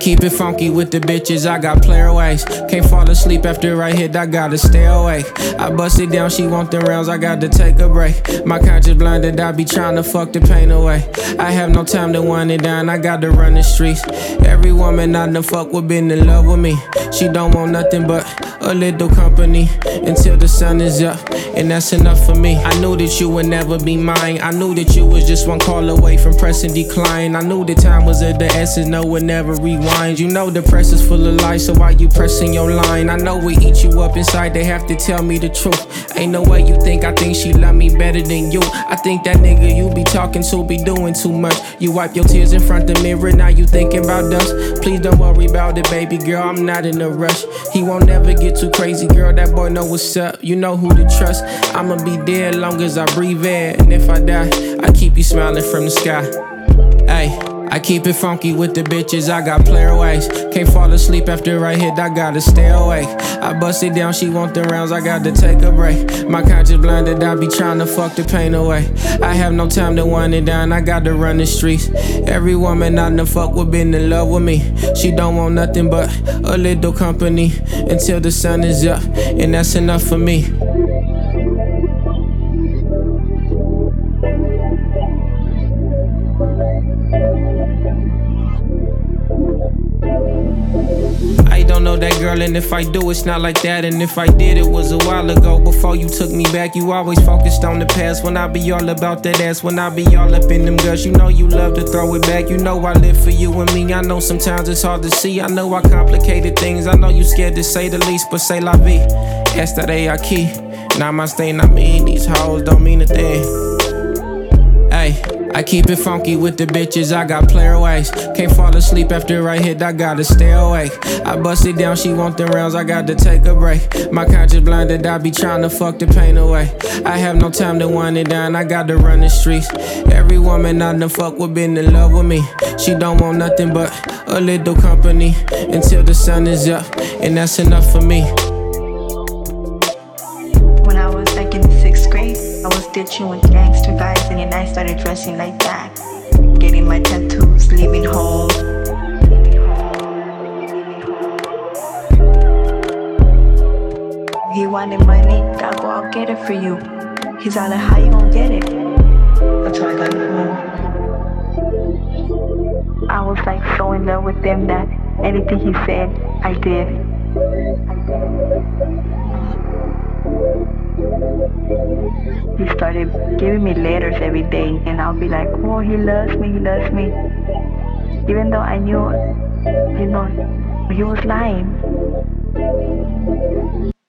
keep it funky with the bitches, I got player ways. Can't fall asleep after I hit, I gotta stay awake. I bust it down, she want them rounds, I got to take a break. My conscience blinded, I be trying to fuck the pain away. I have no time to wind it down, I got to run the streets. Every woman I done fuck with been in love with me. She don't want nothing but a little company until the sun is up, and that's enough for me. I knew that you would never be mine. I knew that you was just one call away from pressing decline. I knew the time was of the essence, no one never rewind. You know the press is full of lies, so why you pressing your line? I know we eat you up inside, they have to tell me the truth. Ain't no way you think I think she love me better than you. I think that nigga you be talking to be doing too much. You wipe your tears in front of the mirror, now you thinking about us. Please don't worry about it, baby girl, I'm not in a rush. He won't never get too crazy, girl, that boy know what's up. You know who to trust. I'ma be dead long as I breathe air, and if I die, I keep you smiling from the sky. Ayy, I keep it funky with the bitches, I got player ways. Can't fall asleep after I hit, I gotta stay awake. I bust it down, she want them rounds, I got to take a break. My conscience blinded, I be trying to fuck the pain away. I have no time to wind it down, I got to run the streets. Every woman I done fuck with been in love with me. She don't want nothing but a little company until the sun is up, and that's enough for me. I don't know that girl, and if I do, it's not like that. And if I did, it was a while ago, before you took me back. You always focused on the past, when I be all about that ass, when I be all up in them guts. You know you love to throw it back, you know I live for you and me. I know sometimes it's hard to see, I know I complicated things, I know you scared to say the least, but say la vie, yesterday I key. Now my stain, I mean these hoes don't mean a thing. Ayy, I keep it funky with the bitches, I got player ways. Can't fall asleep after I hit, I gotta stay awake. I bust it down, she want them rounds, I got to take a break. My conscience blinded, I be trying to fuck the pain away. I have no time to wind it down, I got to run the streets. Every woman I done fuck with been in love with me. She don't want nothing but a little company until the sun is up, and that's enough for me. When I was like in the 6th grade, I was ditching with gangster guys, and I started dressing like that. Getting my tattoos, leaving home. He wanted money, I'll go out get it for you. He's all like, how you gonna get it? That's how I got it home. I was like so in love with him that anything he said, I did. He started giving me letters every day, and I'll be like, oh, he loves me, he loves me. Even though I knew, he was lying.